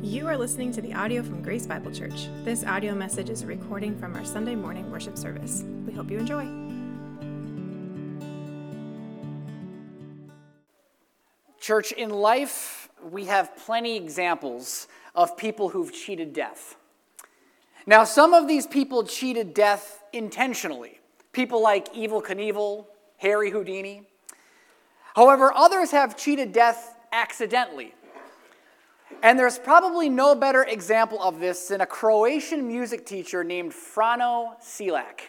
You are listening to the audio from Grace Bible Church. This audio message is a recording from our Sunday morning worship service. We hope you enjoy. Church, in life, we have plenty examples of people who've cheated death. Now, some of these people cheated death intentionally. People like Evel Knievel, Harry Houdini. However, others have cheated death accidentally. And there's probably no better example of this than a Croatian music teacher named Frano Selak,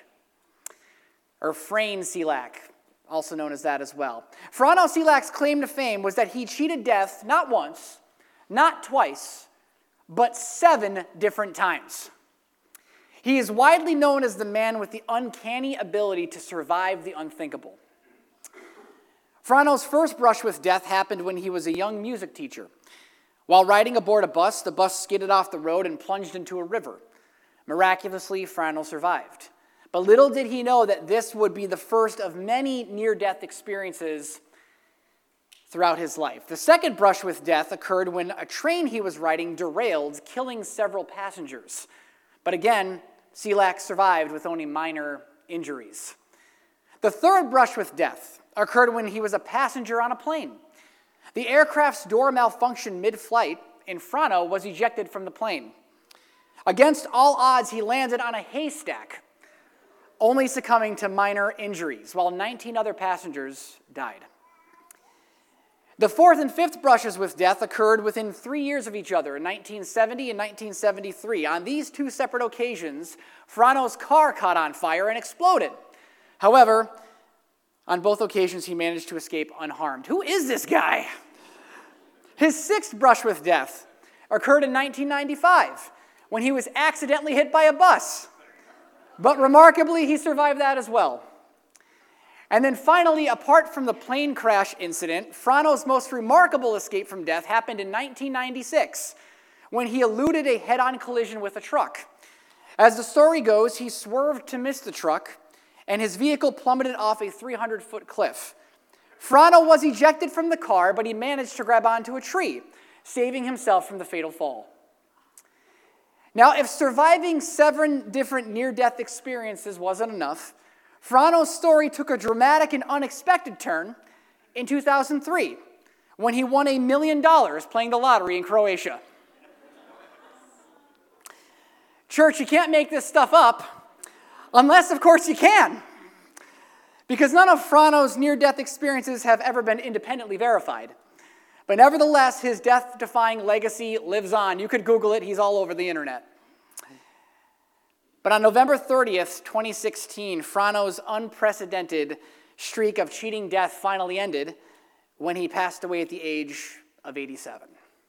or Frane Selak, also known as that as well. Frano Selak's claim to fame was that he cheated death not once, not twice, but 7 different times. He is widely known as the man with the uncanny ability to survive the unthinkable. Frano's first brush with death happened when he was a young music teacher. While riding aboard a bus, the bus skidded off the road and plunged into a river. Miraculously, Frano survived. But little did he know that this would be the first of many near-death experiences throughout his life. The second brush with death occurred when a train he was riding derailed, killing several passengers. But again, Selak survived with only minor injuries. The third brush with death occurred when he was a passenger on a plane. The aircraft's door malfunctioned mid-flight, and Frano was ejected from the plane. Against all odds, he landed on a haystack, only succumbing to minor injuries, while 19 other passengers died. The fourth and fifth brushes with death occurred within 3 years of each other, in 1970 and 1973. On these 2 separate occasions, Frano's car caught on fire and exploded. However, on both occasions, he managed to escape unharmed. Who is this guy? His sixth brush with death occurred in 1995 when he was accidentally hit by a bus. But remarkably, he survived that as well. And then finally, apart from the plane crash incident, Frano's most remarkable escape from death happened in 1996 when he eluded a head-on collision with a truck. As the story goes, he swerved to miss the truck, and his vehicle plummeted off a 300-foot cliff. Frano was ejected from the car, but he managed to grab onto a tree, saving himself from the fatal fall. Now, if surviving 7 different near-death experiences wasn't enough, Frano's story took a dramatic and unexpected turn in 2003, when he won $1 million playing the lottery in Croatia. Church, you can't make this stuff up, unless, of course, you can. Because none of Frano's near-death experiences have ever been independently verified. But nevertheless, his death-defying legacy lives on. You could Google it. He's all over the internet. But on November 30th, 2016, Frano's unprecedented streak of cheating death finally ended when he passed away at the age of 87.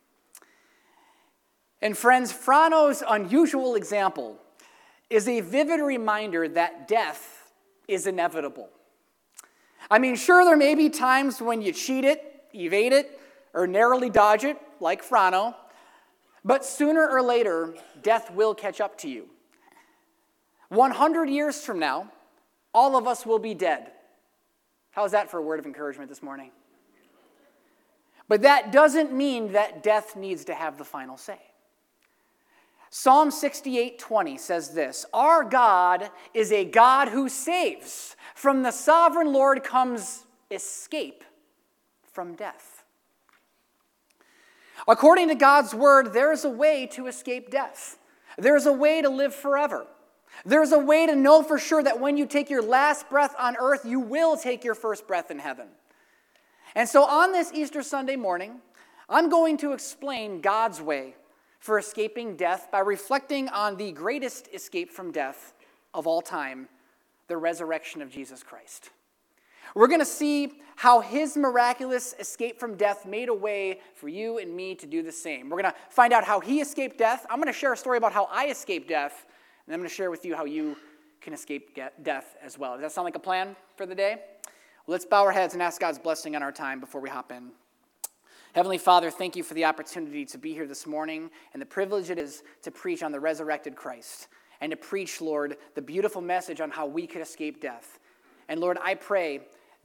And friends, Frano's unusual example is a vivid reminder that death is inevitable. I mean, sure, there may be times when you cheat it, evade it, or narrowly dodge it, like Frano, but sooner or later, death will catch up to you. 100 years from now, all of us will be dead. How's that for a word of encouragement this morning? But that doesn't mean that death needs to have the final say. Psalm 68:20 says this, "Our God is a God who saves. From the sovereign Lord comes escape from death." According to God's word, there is a way to escape death. There is a way to live forever. There is a way to know for sure that when you take your last breath on earth, you will take your first breath in heaven. And so on this Easter Sunday morning, I'm going to explain God's way for escaping death by reflecting on the greatest escape from death of all time, the resurrection of Jesus Christ. We're going to see how his miraculous escape from death made a way for you and me to do the same. We're going to find out how he escaped death. I'm going to share a story about how I escaped death, and I'm going to share with you how you can escape death as well. Does that sound like a plan for the day? Well, let's bow our heads and ask God's blessing on our time before we hop in. Heavenly Father, thank you for the opportunity to be here this morning and the privilege it is to preach on the resurrected Christ and to preach, Lord, the beautiful message on how we could escape death. And Lord, I pray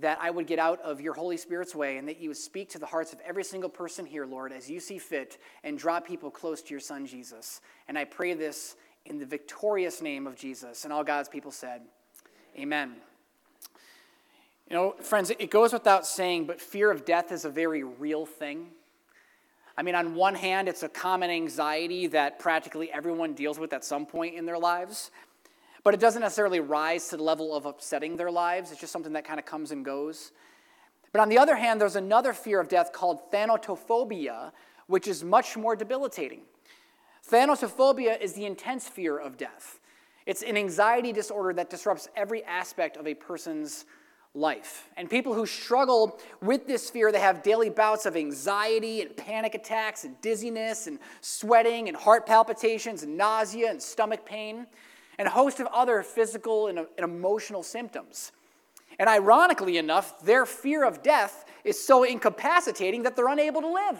that I would get out of your Holy Spirit's way and that you would speak to the hearts of every single person here, Lord, as you see fit, and draw people close to your Son, Jesus. And I pray this in the victorious name of Jesus. And all God's people said, amen. You know, friends, it goes without saying, but fear of death is a very real thing. I mean, on one hand, it's a common anxiety that practically everyone deals with at some point in their lives. But it doesn't necessarily rise to the level of upsetting their lives. It's just something that kind of comes and goes. But on the other hand, there's another fear of death called thanatophobia, which is much more debilitating. Thanatophobia is the intense fear of death. It's an anxiety disorder that disrupts every aspect of a person's life. And people who struggle with this fear, they have daily bouts of anxiety and panic attacks and dizziness and sweating and heart palpitations and nausea and stomach pain, and a host of other physical and emotional symptoms. And ironically enough, their fear of death is so incapacitating that they're unable to live.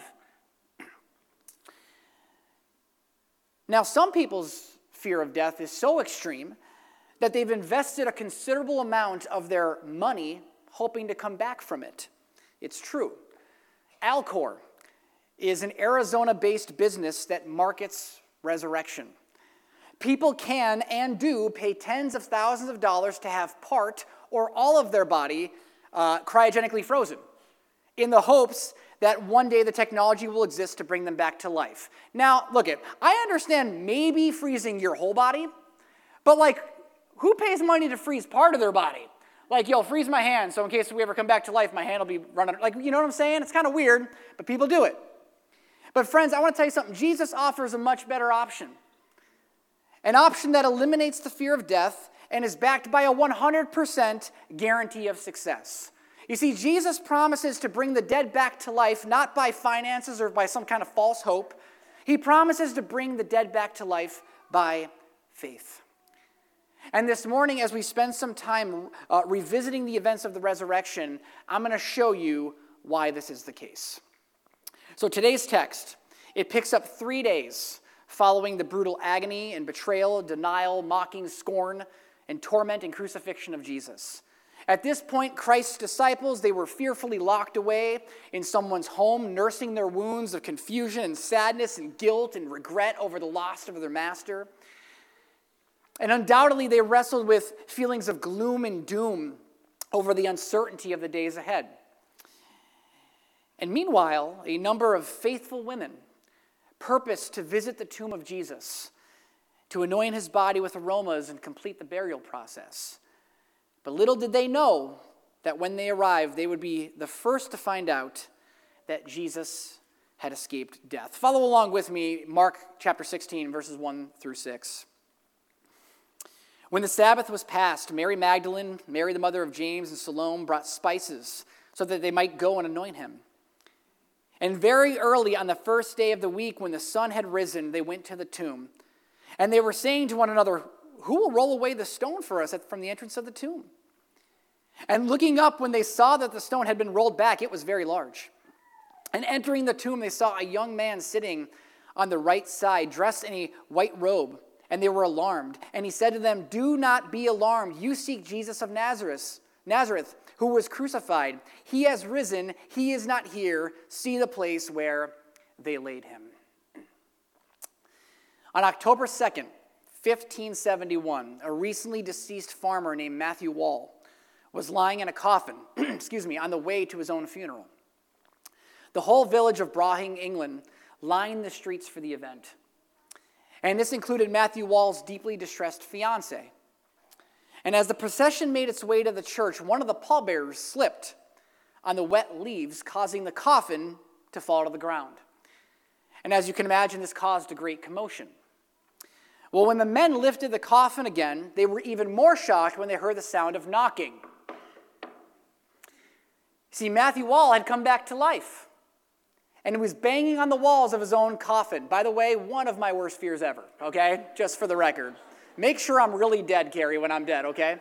Now, some people's fear of death is so extreme that they've invested a considerable amount of their money hoping to come back from it. It's true. Alcor is an Arizona-based business that markets resurrection. People can and do pay tens of thousands of dollars to have part or all of their body cryogenically frozen in the hopes that one day the technology will exist to bring them back to life. Now, look I understand maybe freezing your whole body, but who pays money to freeze part of their body? Freeze my hand, so in case we ever come back to life, my hand will be running. You know what I'm saying? It's kind of weird, but people do it. But friends, I want to tell you something. Jesus offers a much better option. An option that eliminates the fear of death and is backed by a 100% guarantee of success. You see, Jesus promises to bring the dead back to life, not by finances or by some kind of false hope. He promises to bring the dead back to life by faith. And this morning, as we spend some time revisiting the events of the resurrection, I'm going to show you why this is the case. So today's text, it picks up 3 days following the brutal agony and betrayal, denial, mocking, scorn, and torment and crucifixion of Jesus. At this point, Christ's disciples, they were fearfully locked away in someone's home, nursing their wounds of confusion and sadness and guilt and regret over the loss of their master. And undoubtedly, they wrestled with feelings of gloom and doom over the uncertainty of the days ahead. And meanwhile, a number of faithful women purposed to visit the tomb of Jesus, to anoint his body with aromas and complete the burial process. But little did they know that when they arrived, they would be the first to find out that Jesus had escaped death. Follow along with me, Mark chapter 16, verses 1 through 6. When the Sabbath was past, Mary Magdalene, Mary the mother of James, and Salome brought spices so that they might go and anoint him. And very early on the first day of the week, when the sun had risen, they went to the tomb. And they were saying to one another, "Who will roll away the stone for us from the entrance of the tomb?" And looking up, when they saw that the stone had been rolled back, it was very large. And entering the tomb, they saw a young man sitting on the right side, dressed in a white robe, and they were alarmed. And he said to them, "Do not be alarmed. You seek Jesus of Nazareth, who was crucified. He has risen. He is not here. See the place where they laid him." On October 2nd, 1571, a recently deceased farmer named Matthew Wall was lying in a coffin, on the way to his own funeral. The whole village of Brahing, England, lined the streets for the event. And this included Matthew Wall's deeply distressed fiancée. And as the procession made its way to the church, one of the pallbearers slipped on the wet leaves, causing the coffin to fall to the ground. And as you can imagine, this caused a great commotion. Well, when the men lifted the coffin again, they were even more shocked when they heard the sound of knocking. See, Matthew Wall had come back to life, and he was banging on the walls of his own coffin. By the way, one of my worst fears ever, okay? Just for the record. Make sure I'm really dead, Carrie, when I'm dead, okay?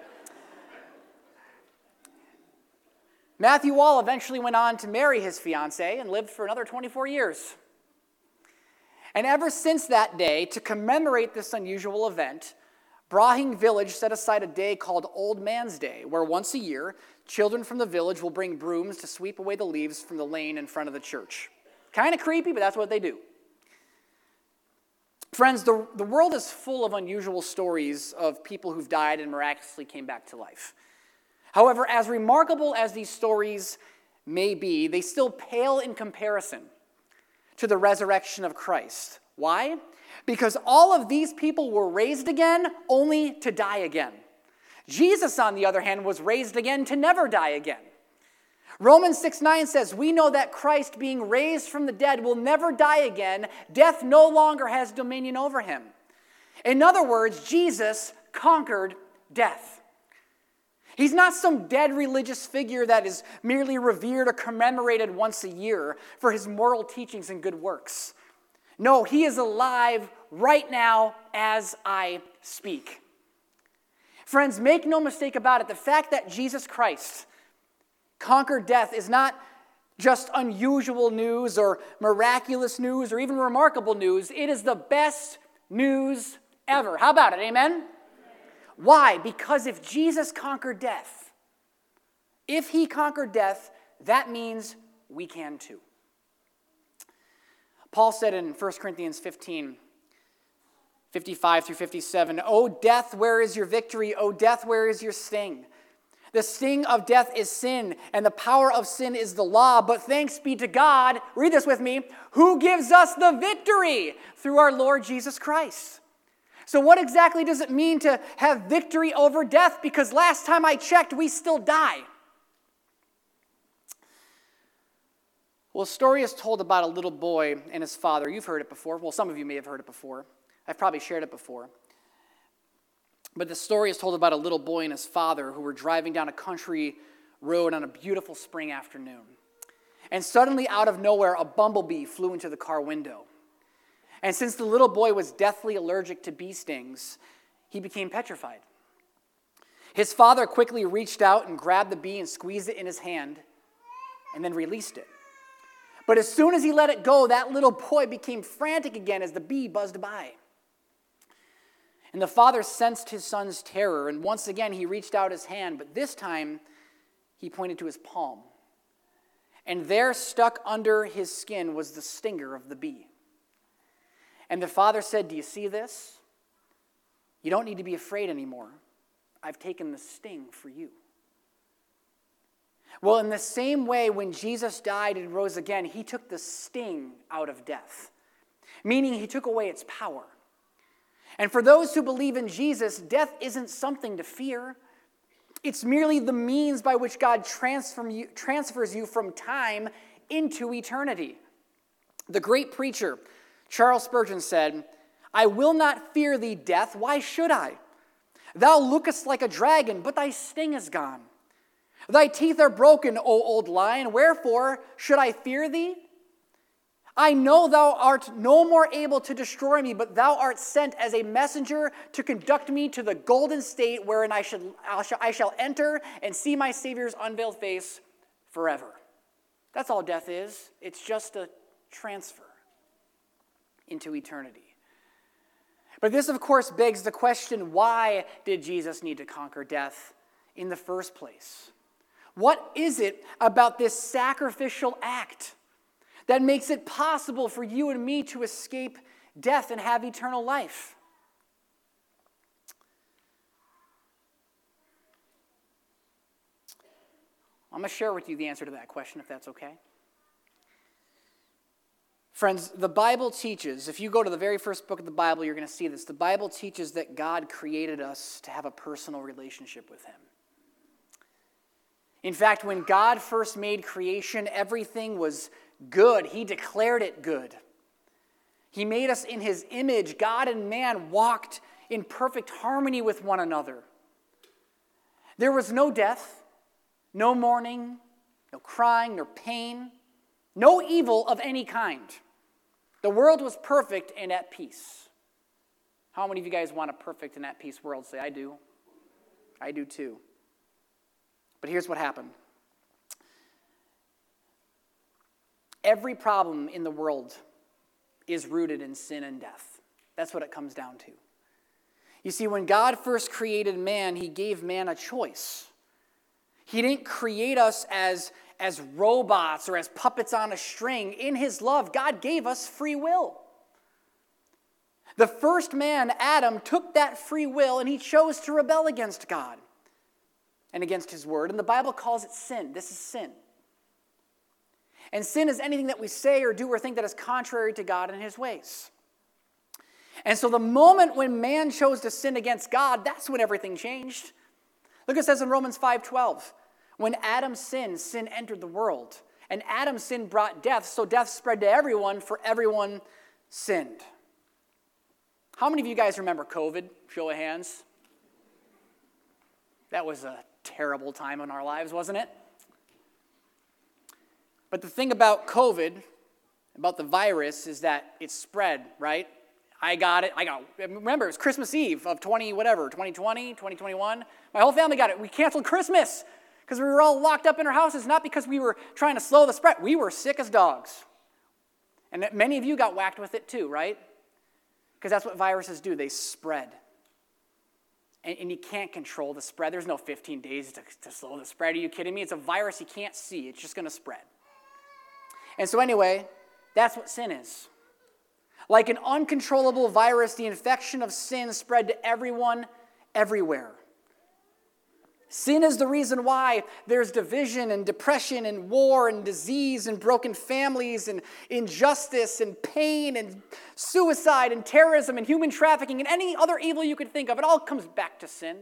Matthew Wall eventually went on to marry his fiancée and lived for another 24 years. And ever since that day, to commemorate this unusual event, Brahing village set aside a day called Old Man's Day, where once a year, children from the village will bring brooms to sweep away the leaves from the lane in front of the church. Kind of creepy, but that's what they do. Friends, the world is full of unusual stories of people who've died and miraculously came back to life. However, as remarkable as these stories may be, they still pale in comparison to the resurrection of Christ. Why? Because all of these people were raised again only to die again. Jesus, on the other hand, was raised again to never die again. Romans 6:9 says, "We know that Christ, being raised from the dead, will never die again. Death no longer has dominion over him." In other words, Jesus conquered death. He's not some dead religious figure that is merely revered or commemorated once a year for his moral teachings and good works. No, he is alive right now as I speak. Friends, make no mistake about it. The fact that Jesus Christ conquered death is not just unusual news or miraculous news or even remarkable news. It is the best news ever. How about it? Amen? Why? Because if Jesus conquered death, if he conquered death, that means we can too. Paul said in 1 Corinthians 15, 55 through 57, "O death, where is your victory? O death, where is your sting? The sting of death is sin, and the power of sin is the law. But thanks be to God," read this with me, "who gives us the victory through our Lord Jesus Christ." So what exactly does it mean to have victory over death? Because last time I checked, we still die. Well, a story is told about a little boy and his father. You've heard it before. Well, some of you may have heard it before. I've probably shared it before. But the story is told about a little boy and his father who were driving down a country road on a beautiful spring afternoon. And suddenly, out of nowhere, a bumblebee flew into the car window. And since the little boy was deathly allergic to bee stings, he became petrified. His father quickly reached out and grabbed the bee and squeezed it in his hand and then released it. But as soon as he let it go, that little boy became frantic again as the bee buzzed by. And the father sensed his son's terror, and once again he reached out his hand, but this time he pointed to his palm. And there, stuck under his skin, was the stinger of the bee. And the father said, "Do you see this? You don't need to be afraid anymore. I've taken the sting for you." Well, in the same way, when Jesus died and rose again, he took the sting out of death, meaning he took away its power. And for those who believe in Jesus, death isn't something to fear. It's merely the means by which God transfers you from time into eternity. The great preacher, Charles Spurgeon, said, "I will not fear thee, death. Why should I? Thou lookest like a dragon, but thy sting is gone. Thy teeth are broken, O old lion. Wherefore should I fear thee? I know thou art no more able to destroy me, but thou art sent as a messenger to conduct me to the golden state wherein I shall enter and see my Savior's unveiled face forever." That's all death is. It's just a transfer into eternity. But this, of course, begs the question, why did Jesus need to conquer death in the first place? What is it about this sacrificial act that makes it possible for you and me to escape death and have eternal life? I'm going to share with you the answer to that question, if that's okay. Friends, the Bible teaches, if you go to the very first book of the Bible, you're going to see this. The Bible teaches that God created us to have a personal relationship with him. In fact, when God first made creation, everything was good. He declared it good. He made us in his image. God and man walked in perfect harmony with one another. There was no death, no mourning, no crying, no pain, no evil of any kind. The world was perfect and at peace. How many of you guys want a perfect and at peace world? Say, I do. I do too. But here's what happened. Every problem in the world is rooted in sin and death. That's what it comes down to. You see, when God first created man, he gave man a choice. He didn't create us as robots or as puppets on a string. In his love, God gave us free will. The first man, Adam, took that free will and he chose to rebel against God and against his word. And the Bible calls it sin. This is sin. And sin is anything that we say or do or think that is contrary to God and his ways. And so the moment when man chose to sin against God, that's when everything changed. Look, it says in Romans 5:12, when Adam sinned, sin entered the world. And Adam's sin brought death, so death spread to everyone, for everyone sinned. How many of you guys remember COVID? Show of hands. That was a terrible time in our lives, wasn't it? But the thing about COVID, about the virus, is that it spread, right? I got it. Remember, it was Christmas Eve of 2020, 2021. My whole family got it. We canceled Christmas because we were all locked up in our houses, not because we were trying to slow the spread. We were sick as dogs. And many of you got whacked with it too, right? Because that's what viruses do. They spread. And you can't control the spread. There's no 15 days to slow the spread. Are you kidding me? It's a virus you can't see. It's just going to spread. And so anyway, that's what sin is. Like an uncontrollable virus, the infection of sin spread to everyone, everywhere. Sin is the reason why there's division and depression and war and disease and broken families and injustice and pain and suicide and terrorism and human trafficking and any other evil you could think of. It all comes back to sin.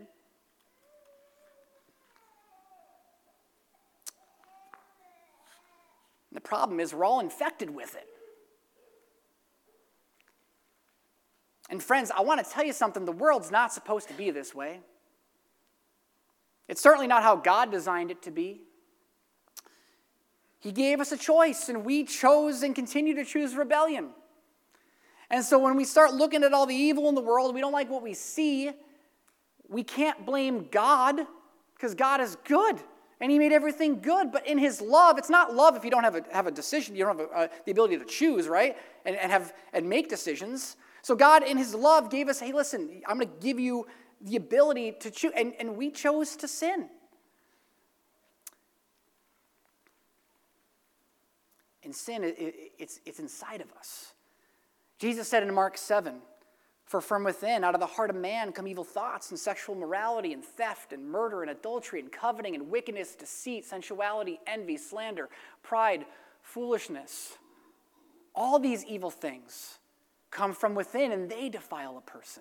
And the problem is we're all infected with it. And friends, I want to tell you something. The world's not supposed to be this way. It's certainly not how God designed it to be. He gave us a choice, and we chose and continue to choose rebellion. And so when we start looking at all the evil in the world, we don't like what we see, we can't blame God, because God is good, and he made everything good. But in his love, it's not love if you don't have a decision, you don't have the ability to choose, right, and make decisions. So God, in his love, gave us, hey, listen, I'm going to give you the ability to choose. And we chose to sin. And sin, it's inside of us. Jesus said in Mark 7, for from within, out of the heart of man, come evil thoughts and sexual immorality and theft and murder and adultery and coveting and wickedness, deceit, sensuality, envy, slander, pride, foolishness. All these evil things come from within, and they defile a person.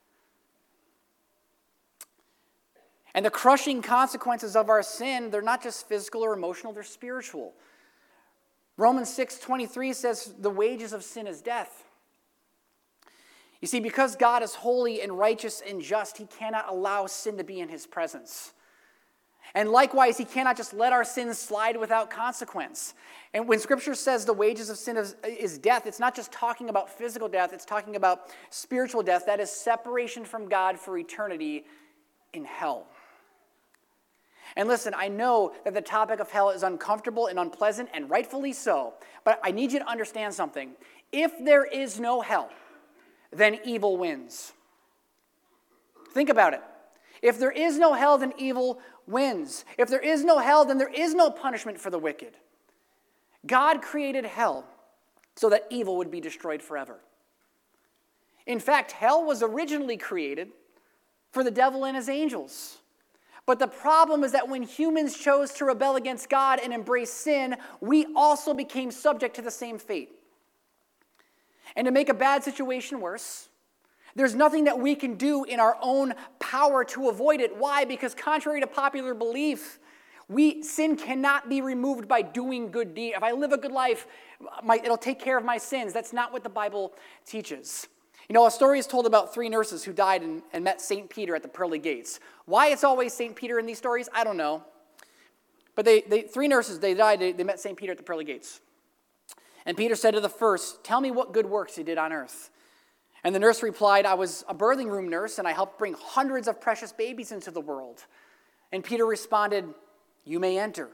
And the crushing consequences of our sin, they're not just physical or emotional, they're spiritual. Romans 6:23 says the wages of sin is death. You see, because God is holy and righteous and just, he cannot allow sin to be in his presence. And likewise, he cannot just let our sins slide without consequence. And when Scripture says the wages of sin is death, it's not just talking about physical death, it's talking about spiritual death. That is separation from God for eternity in hell. And listen, I know that the topic of hell is uncomfortable and unpleasant, and rightfully so. But I need you to understand something. If there is no hell, then evil wins. Think about it. If there is no hell, then evil wins. If there is no hell, then there is no punishment for the wicked. God created hell so that evil would be destroyed forever. In fact, hell was originally created for the devil and his angels. But the problem is that when humans chose to rebel against God and embrace sin, we also became subject to the same fate. And to make a bad situation worse, there's nothing that we can do in our own power to avoid it. Why? Because contrary to popular belief, sin cannot be removed by doing good deeds. If I live a good life, it'll take care of my sins. That's not what the Bible teaches. You know, a story is told about 3 nurses who died and met St. Peter at the pearly gates. Why it's always St. Peter in these stories, I don't know. But 3 nurses, they died, they met St. Peter at the pearly gates. And Peter said to the first, tell me what good works you did on earth. And the nurse replied, I was a birthing room nurse, and I helped bring hundreds of precious babies into the world. And Peter responded, you may enter.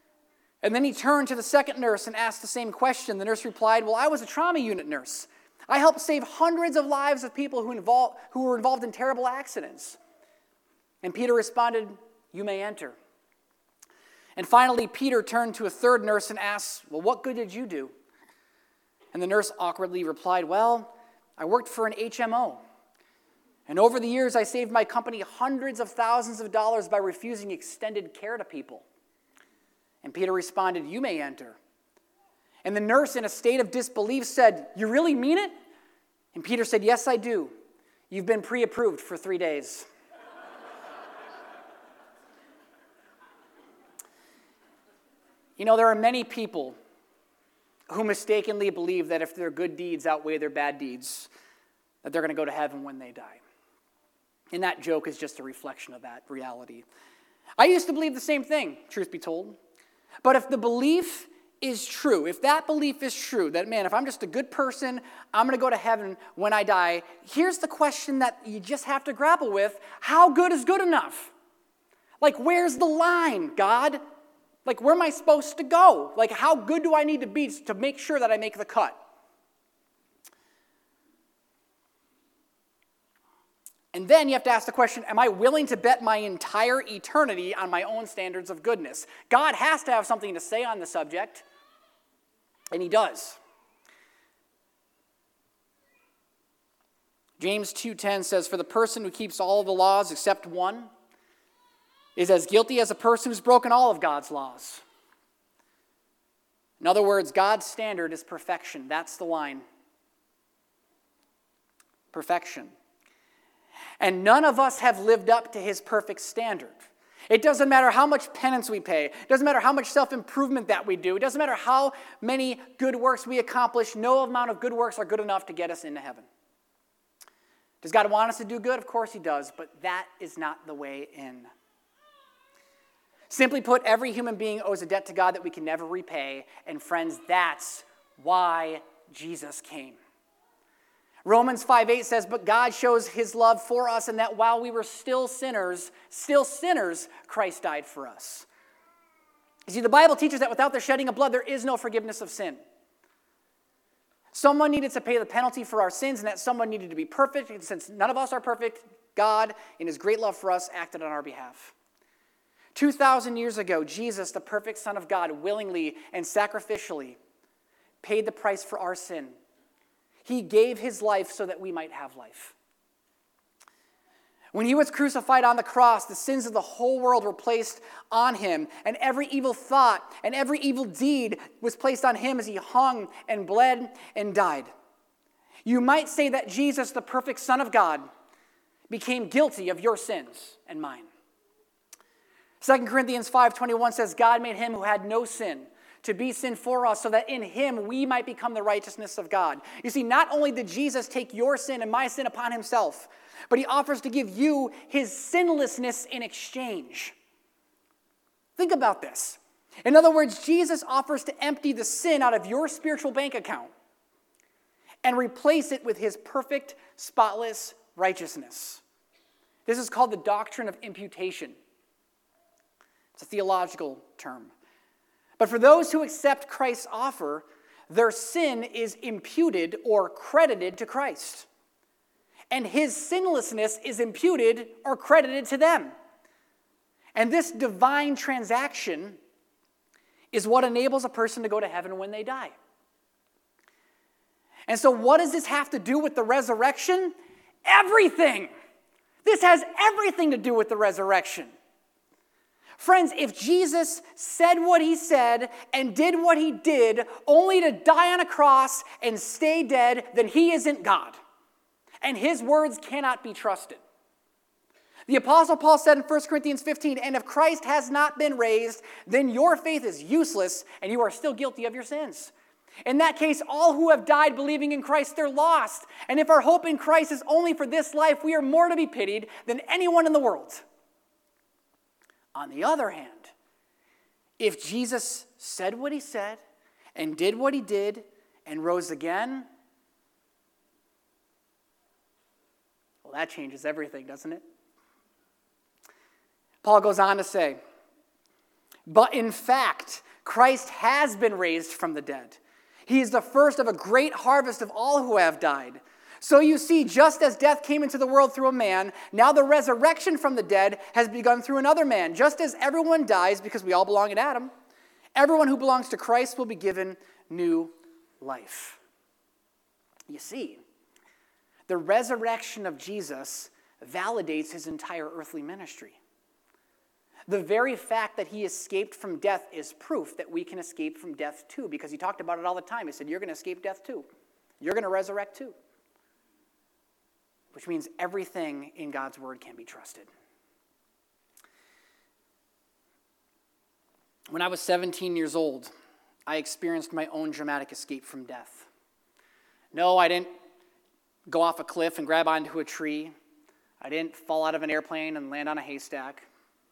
And then he turned to the second nurse and asked the same question. The nurse replied, well, I was a trauma unit nurse. I helped save hundreds of lives of people who were involved in terrible accidents. And Peter responded, "You may enter." And finally, Peter turned to a third nurse and asked, "Well, what good did you do?" And the nurse awkwardly replied, "Well, I worked for an HMO. And over the years, I saved my company hundreds of thousands of dollars by refusing extended care to people." And Peter responded, "You may enter." And the nurse, in a state of disbelief, said, "You really mean it?" And Peter said, "Yes, I do. You've been pre-approved for 3 days." You know, there are many people who mistakenly believe that if their good deeds outweigh their bad deeds, that they're going to go to heaven when they die. And that joke is just a reflection of that reality. I used to believe the same thing, truth be told. But if the belief is true, if that belief is true, that, man, if I'm just a good person, I'm going to go to heaven when I die, here's the question that you just have to grapple with. How good is good enough? Like, where's the line, God? Like, where am I supposed to go? Like, how good do I need to be to make sure that I make the cut? And then you have to ask the question, am I willing to bet my entire eternity on my own standards of goodness? God has to have something to say on the subject, and he does. James 2:10 says, "For the person who keeps all of the laws except one is as guilty as a person who's broken all of God's laws." In other words, God's standard is perfection. That's the line. Perfection. And none of us have lived up to his perfect standard. It doesn't matter how much penance we pay. It doesn't matter how much self-improvement that we do. It doesn't matter how many good works we accomplish. No amount of good works are good enough to get us into heaven. Does God want us to do good? Of course he does, but that is not the way in. Simply put, every human being owes a debt to God that we can never repay. And friends, that's why Jesus came. Romans 5:8 says, "But God shows his love for us in that while we were still sinners, Christ died for us." You see, the Bible teaches that without the shedding of blood, there is no forgiveness of sin. Someone needed to pay the penalty for our sins, and that someone needed to be perfect. And since none of us are perfect, God, in his great love for us, acted on our behalf. 2,000 years ago, Jesus, the perfect Son of God, willingly and sacrificially paid the price for our sin. He gave his life so that we might have life. When he was crucified on the cross, the sins of the whole world were placed on him, and every evil thought and every evil deed was placed on him as he hung and bled and died. You might say that Jesus, the perfect Son of God, became guilty of your sins and mine. 2 Corinthians 5:21 says, "God made him who had no sin to be sin for us, so that in him we might become the righteousness of God." You see, not only did Jesus take your sin and my sin upon himself, but he offers to give you his sinlessness in exchange. Think about this. In other words, Jesus offers to empty the sin out of your spiritual bank account and replace it with his perfect, spotless righteousness. This is called the doctrine of imputation. It's a theological term. But for those who accept Christ's offer, their sin is imputed or credited to Christ. And his sinlessness is imputed or credited to them. And this divine transaction is what enables a person to go to heaven when they die. And so what does this have to do with the resurrection? Everything. This has everything to do with the resurrection. Friends, if Jesus said what he said and did what he did only to die on a cross and stay dead, then he isn't God. And his words cannot be trusted. The Apostle Paul said in 1 Corinthians 15, "And if Christ has not been raised, then your faith is useless and you are still guilty of your sins." In that case, all who have died believing in Christ, they're lost. And if our hope in Christ is only for this life, we are more to be pitied than anyone in the world. On the other hand, if Jesus said what he said and did what he did and rose again, well, that changes everything, doesn't it? Paul goes on to say, "But in fact, Christ has been raised from the dead, He is the first of a great harvest of all who have died. So you see, just as death came into the world through a man, now the resurrection from the dead has begun through another man. Just as everyone dies because we all belong in Adam, everyone who belongs to Christ will be given new life. You see, the resurrection of Jesus validates his entire earthly ministry. The very fact that he escaped from death is proof that we can escape from death too, because he talked about it all the time. He said, you're going to escape death too. You're going to resurrect too. Which means everything in God's word can be trusted. When I was 17 years old, I experienced my own dramatic escape from death. No, I didn't go off a cliff and grab onto a tree. I didn't fall out of an airplane and land on a haystack.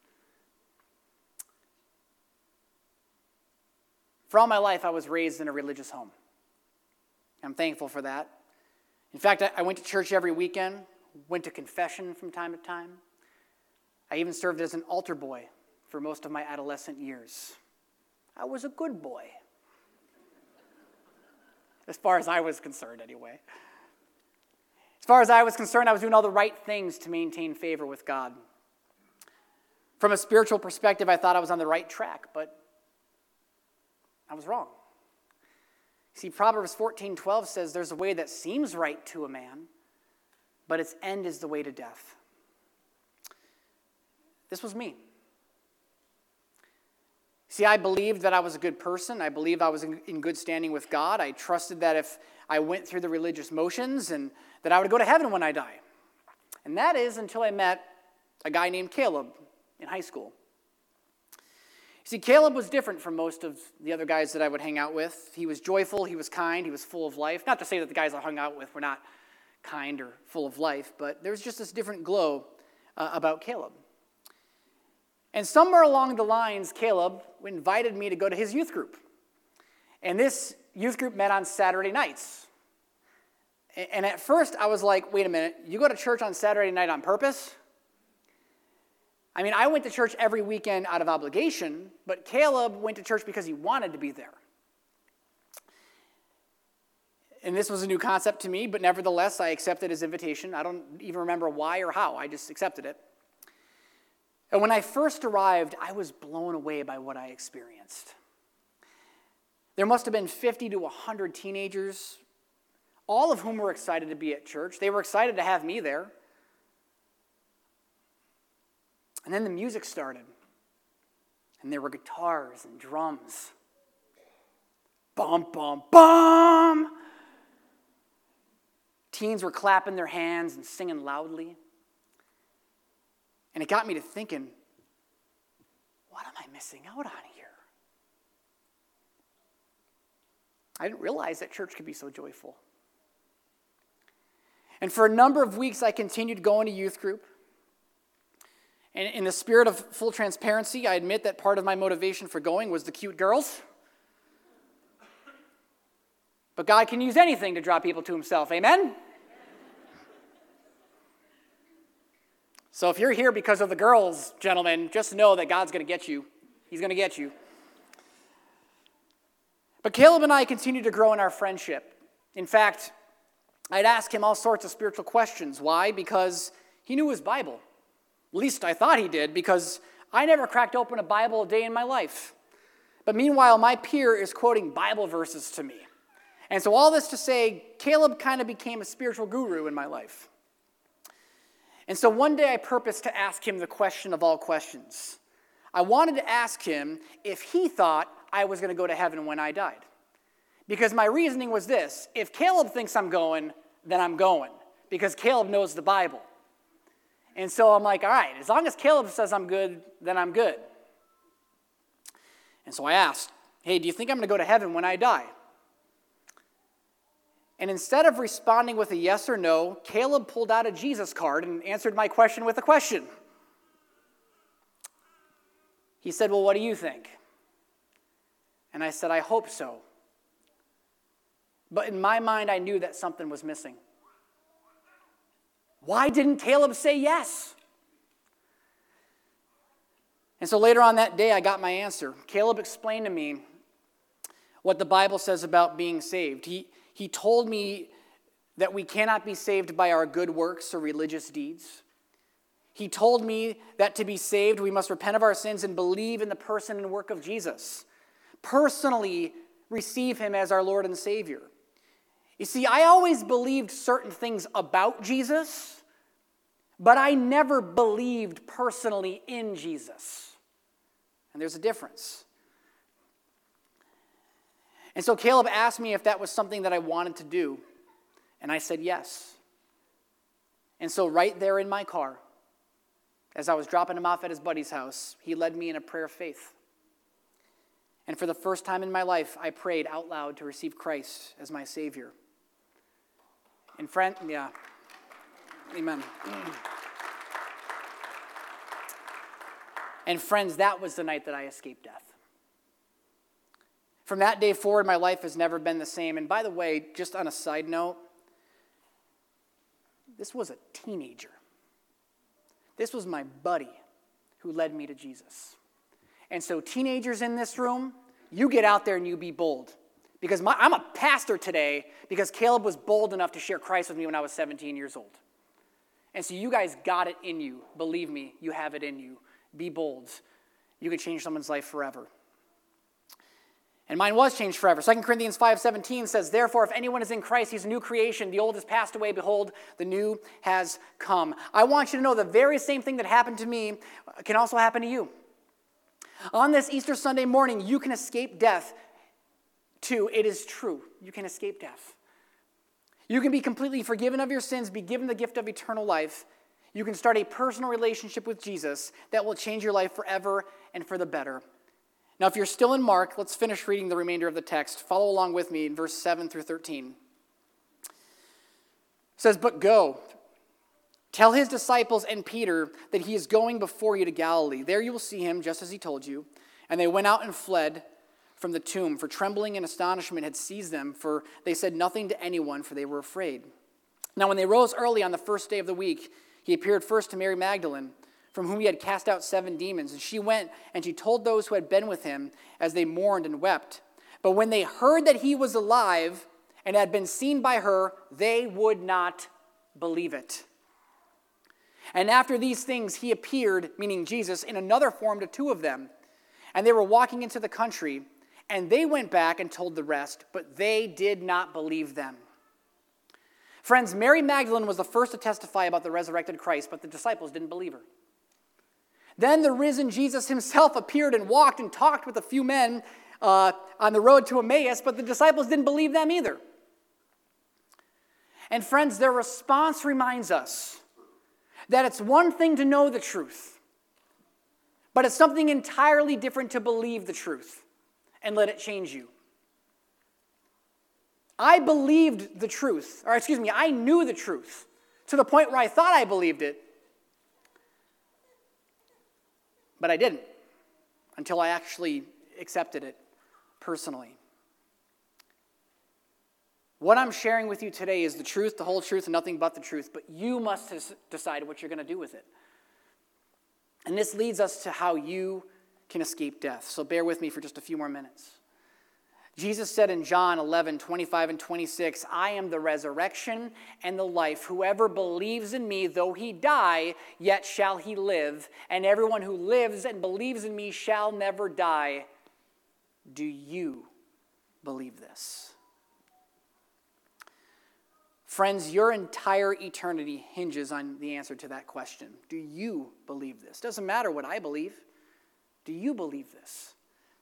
For all my life, I was raised in a religious home. I'm thankful for that. In fact, I went to church every weekend, went to confession from time to time. I even served as an altar boy for most of my adolescent years. I was a good boy. As far as I was concerned, anyway. As far as I was concerned, I was doing all the right things to maintain favor with God. From a spiritual perspective, I thought I was on the right track, but I was wrong. See, Proverbs 14:12 says there's a way that seems right to a man, but its end is the way to death. This was me. See, I believed that I was a good person. I believed I was in good standing with God. I trusted that if I went through the religious motions and that I would go to heaven when I die. And that is until I met a guy named Caleb in high school. See, Caleb was different from most of the other guys that I would hang out with. He was joyful, he was kind, he was full of life. Not to say that the guys I hung out with were not kind or full of life, but there was just this different glow about Caleb. And somewhere along the lines, Caleb invited me to go to his youth group. And this youth group met on Saturday nights. And at first I was like, wait a minute, you go to church on Saturday night on purpose? I mean, I went to church every weekend out of obligation, but Caleb went to church because he wanted to be there. And this was a new concept to me, but nevertheless, I accepted his invitation. I don't even remember why or how. I just accepted it. And when I first arrived, I was blown away by what I experienced. There must have been 50 to 100 teenagers, all of whom were excited to be at church. They were excited to have me there. And then the music started, and there were guitars and drums. Bum, bum, bum! Teens were clapping their hands and singing loudly. And it got me to thinking, what am I missing out on here? I didn't realize that church could be so joyful. And for a number of weeks, I continued going to youth group. And in the spirit of full transparency, I admit that part of my motivation for going was the cute girls. But God can use anything to draw people to himself. Amen? So if you're here because of the girls, gentlemen, just know that God's going to get you. He's going to get you. But Caleb and I continued to grow in our friendship. In fact, I'd ask him all sorts of spiritual questions. Why? Because he knew his Bible. At least I thought he did, because I never cracked open a Bible a day in my life. But meanwhile, my peer is quoting Bible verses to me. And so all this to say, Caleb kind of became a spiritual guru in my life. And so one day I purposed to ask him the question of all questions. I wanted to ask him if he thought I was going to go to heaven when I died. Because my reasoning was this: if Caleb thinks I'm going, then I'm going. Because Caleb knows the Bible. And so I'm like, all right, as long as Caleb says I'm good, then I'm good. And so I asked, hey, do you think I'm going to go to heaven when I die? And instead of responding with a yes or no, Caleb pulled out a Jesus card and answered my question with a question. He said, well, what do you think? And I said, I hope so. But in my mind, I knew that something was missing. Why didn't Caleb say yes? And so later on that day, I got my answer. Caleb explained to me what the Bible says about being saved. He told me that we cannot be saved by our good works or religious deeds. He told me that to be saved, we must repent of our sins and believe in the person and work of Jesus. Personally receive him as our Lord and Savior. You see, I always believed certain things about Jesus, but I never believed personally in Jesus. And there's a difference. And so Caleb asked me if that was something that I wanted to do, and I said yes. And so right there in my car, as I was dropping him off at his buddy's house, he led me in a prayer of faith. And for the first time in my life, I prayed out loud to receive Christ as my Savior. And amen. And friends, that was the night that I escaped death. From that day forward, my life has never been the same. And by the way, just on a side note, this was a teenager. This was my buddy who led me to Jesus. And so teenagers in this room, you get out there and you be bold. Because I'm a pastor today because Caleb was bold enough to share Christ with me when I was 17 years old. And so you guys got it in you. Believe me, you have it in you. Be bold. You can change someone's life forever. And mine was changed forever. 2 Corinthians 5:17 says, "Therefore, if anyone is in Christ, he's a new creation. The old has passed away. Behold, the new has come." I want you to know the very same thing that happened to me can also happen to you. On this Easter Sunday morning, you can escape death too. It is true. You can escape death. You can be completely forgiven of your sins, be given the gift of eternal life. You can start a personal relationship with Jesus that will change your life forever and for the better. Now, if you're still in Mark, let's finish reading the remainder of the text. Follow along with me in verse 7 through 13. It says, "But go, tell his disciples and Peter that he is going before you to Galilee. There you will see him, just as he told you." And they went out and fled from the tomb, for trembling and astonishment had seized them, for they said nothing to anyone, for they were afraid. Now when they rose early on the first day of the week, he appeared first to Mary Magdalene, from whom he had cast out 7 demons. And she went and she told those who had been with him as they mourned and wept. But when they heard that he was alive and had been seen by her, they would not believe it. And after these things he appeared, meaning Jesus, in another form to 2 of them. And they were walking into the country, and they went back and told the rest, but they did not believe them. Friends, Mary Magdalene was the first to testify about the resurrected Christ, but the disciples didn't believe her. Then the risen Jesus himself appeared and walked and talked with a few men on the road to Emmaus, but the disciples didn't believe them either. And friends, their response reminds us that it's one thing to know the truth, but it's something entirely different to believe the truth and let it change you. I believed the truth, I knew the truth to the point where I thought I believed it, but I didn't until I actually accepted it personally. What I'm sharing with you today is the truth, the whole truth, and nothing but the truth, but you must decide what you're going to do with it. And this leads us to how you can escape death. So bear with me for just a few more minutes. Jesus said in John 11:25 and 26, "I am the resurrection and the life. Whoever believes in me, though he die, yet shall he live. And everyone who lives and believes in me shall never die." Do you believe this? Friends, your entire eternity hinges on the answer to that question. Do you believe this? Doesn't matter what I believe. Do you believe this?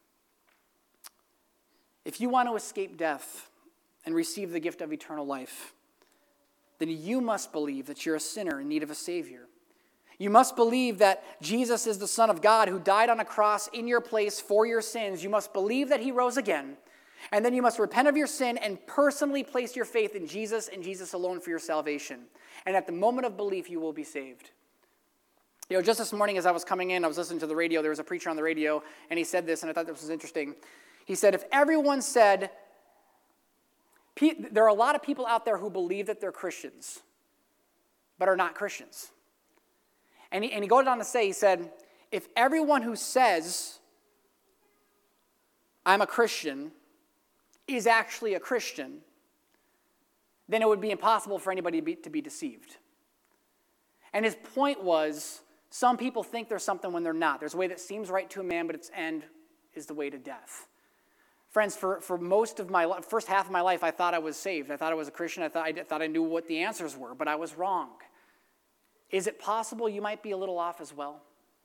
If you want to escape death and receive the gift of eternal life, then you must believe that you're a sinner in need of a Savior. You must believe that Jesus is the Son of God who died on a cross in your place for your sins. You must believe that he rose again. And then you must repent of your sin and personally place your faith in Jesus and Jesus alone for your salvation. And at the moment of belief, you will be saved. Just this morning as I was coming in, I was listening to the radio. There was a preacher on the radio, and he said this, and I thought this was interesting. He said, if everyone said, there are a lot of people out there who believe that they're Christians, but are not Christians. And he goes on to say, he said, if everyone who says, I'm a Christian, is actually a Christian, then it would be impossible for anybody to be deceived. And his point was, some people think there's something when they're not. There's a way that seems right to a man, but its end is the way to death. Friends, for most of my first half of my life, I thought I was saved. I thought I was a Christian. I thought I knew what the answers were, but I was wrong. Is it possible you might be a little off as well?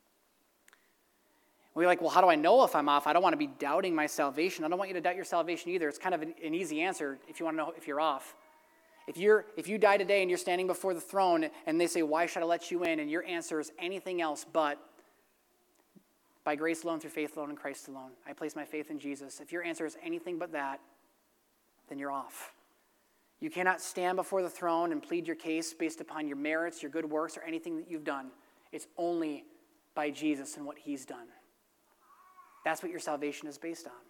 We're like, well, how do I know if I'm off? I don't want to be doubting my salvation. I don't want you to doubt your salvation either. It's kind of an easy answer if you want to know if you're off. If you die today and you're standing before the throne and they say, why should I let you in? And your answer is anything else but by grace alone, through faith alone, in Christ alone. I place my faith in Jesus. If your answer is anything but that, then you're off. You cannot stand before the throne and plead your case based upon your merits, your good works, or anything that you've done. It's only by Jesus and what he's done. That's what your salvation is based on.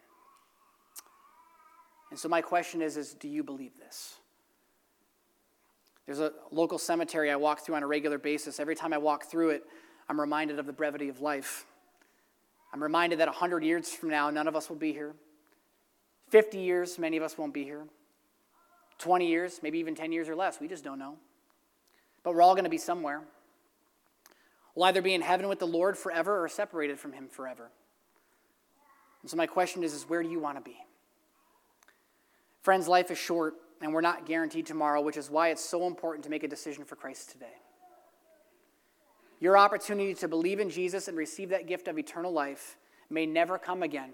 And so my question is do you believe this? There's a local cemetery I walk through on a regular basis. Every time I walk through it, I'm reminded of the brevity of life. I'm reminded that 100 years from now, none of us will be here. 50 years, many of us won't be here. 20 years, maybe even 10 years or less, we just don't know. But we're all going to be somewhere. We'll either be in heaven with the Lord forever or separated from him forever. And so my question is where do you want to be? Friends, life is short, and we're not guaranteed tomorrow, which is why it's so important to make a decision for Christ today. Your opportunity to believe in Jesus and receive that gift of eternal life may never come again.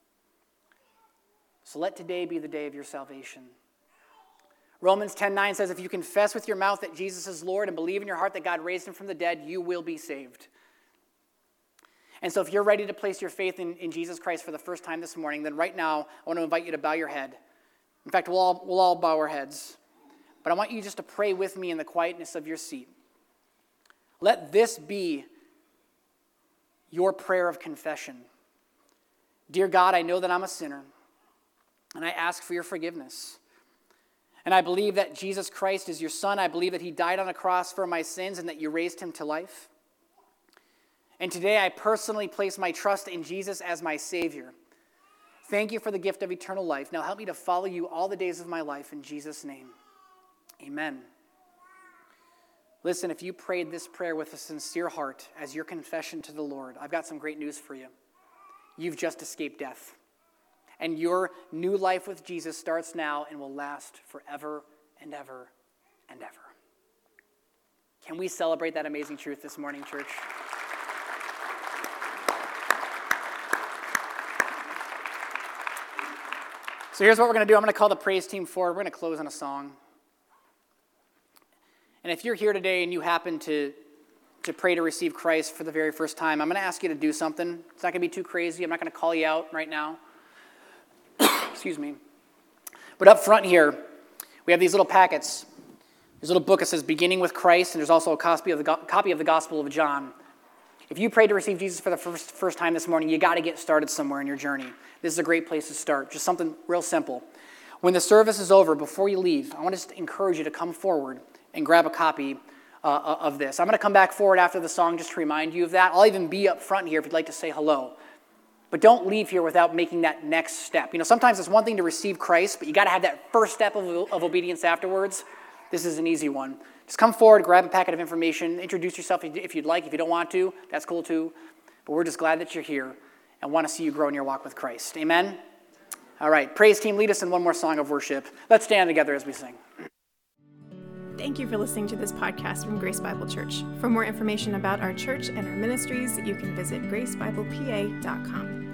So let today be the day of your salvation. Romans 10:9 says, if you confess with your mouth that Jesus is Lord and believe in your heart that God raised him from the dead, you will be saved. And so if you're ready to place your faith in Jesus Christ for the first time this morning, then right now I want to invite you to bow your head. In fact, we'll all bow our heads. But I want you just to pray with me in the quietness of your seat. Let this be your prayer of confession. Dear God, I know that I'm a sinner, and I ask for your forgiveness. And I believe that Jesus Christ is your Son. I believe that he died on a cross for my sins and that you raised him to life. And today I personally place my trust in Jesus as my Savior. Thank you for the gift of eternal life. Now help me to follow you all the days of my life in Jesus' name. Amen. Listen, if you prayed this prayer with a sincere heart as your confession to the Lord, I've got some great news for you. You've just escaped death. And your new life with Jesus starts now and will last forever and ever and ever. Can we celebrate that amazing truth this morning, church? So here's what we're going to do. I'm going to call the praise team forward. We're going to close on a song. And if you're here today and you happen to pray to receive Christ for the very first time, I'm going to ask you to do something. It's not going to be too crazy. I'm not going to call you out right now. Excuse me. But up front here, we have these little packets. There's a little book that says Beginning with Christ, and there's also a copy of the Gospel of John. If you prayed to receive Jesus for the first time this morning, you got to get started somewhere in your journey. This is a great place to start. Just something real simple. When the service is over, before you leave, I want to encourage you to come forward and grab a copy of this. I'm going to come back forward after the song just to remind you of that. I'll even be up front here if you'd like to say hello. But don't leave here without making that next step. You know, sometimes it's one thing to receive Christ, but you got to have that first step of obedience afterwards. This is an easy one. Just come forward, grab a packet of information, introduce yourself if you'd like. If you don't want to, that's cool too. But we're just glad that you're here and want to see you grow in your walk with Christ. Amen? All right, praise team, lead us in one more song of worship. Let's stand together as we sing. Thank you for listening to this podcast from Grace Bible Church. For more information about our church and our ministries, you can visit gracebiblepa.com.